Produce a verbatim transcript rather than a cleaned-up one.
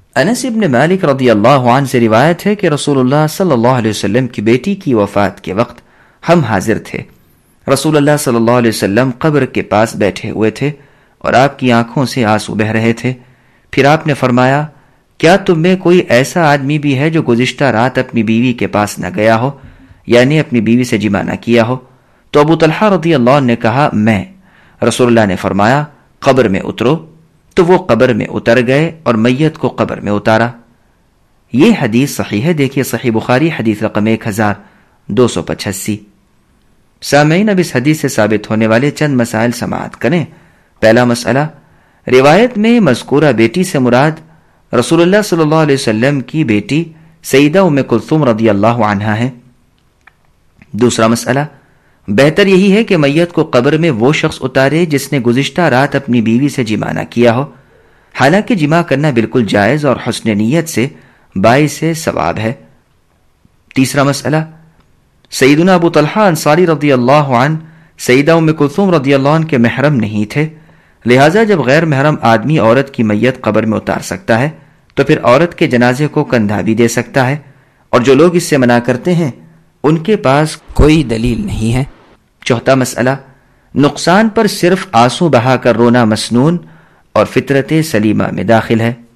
انس ابن مالک رضی اللہ عنہ سے روایت ہے کہ رسول اللہ صلی اللہ علیہ وسلم کی بیٹی کی وفات کے وقت ہم حاضر تھے. رسول اللہ صلی اللہ علیہ وسلم قبر کے پاس بیٹھے ہوئے تھے اور آپ کی آنکھوں سے آنسو بہہ رہے تھے. پھر آپ نے فرمایا، کیا تم میں کوئی ایسا آدمی بھی ہے جو گزشتہ رات اپنی بیوی کے پاس نہ گیا ہو، یعنی اپنی بیوی سے جمع نہ کیا ہو؟ تو ابو طلحہ رضی اللہ عنہ نے کہا، میں. رسول اللہ نے فرمایا، قبر میں اترو. تو وہ قبر میں اتر گئے اور میت کو قبر میں اتارا. یہ حدیث صحیح ہے. دیکھیے صحیح بخاری حدیث رقم ایک ہزار دو سو پچاسی. سامعین، اب اس حدیث سے ثابت ہونے والے چند مسائل سماعت کریں. پہلا مسئلہ، روایت میں مذکورہ بیٹی سے مراد رسول اللہ صلی اللہ علیہ وسلم کی بیٹی سیدہ ام کلثوم رضی اللہ عنہا ہے. دوسرا مسئلہ، بہتر یہی ہے کہ میت کو قبر میں وہ شخص اتارے جس نے گزشتہ رات اپنی بیوی سے جمع نہ کیا ہو، حالانکہ جمع کرنا بالکل جائز اور حسن نیت سے باعث ثواب ہے. تیسرا مسئلہ، سیدنا ابو طلحہ انصاری رضی اللہ عنہ سیدہ ام کلثوم رضی اللہ عنہ کے محرم نہیں تھے، لہٰذا جب غیر محرم آدمی عورت کی میت قبر میں اتار سکتا ہے تو پھر عورت کے جنازے کو کندھا بھی دے سکتا ہے، اور جو لوگ اس سے منع کرتے ہیں ان کے پاس کوئی دلیل نہیں ہے. چوتھا مسئلہ، نقصان پر صرف آنسو بہا کر رونا مسنون اور فطرت سلیمہ میں داخل ہے.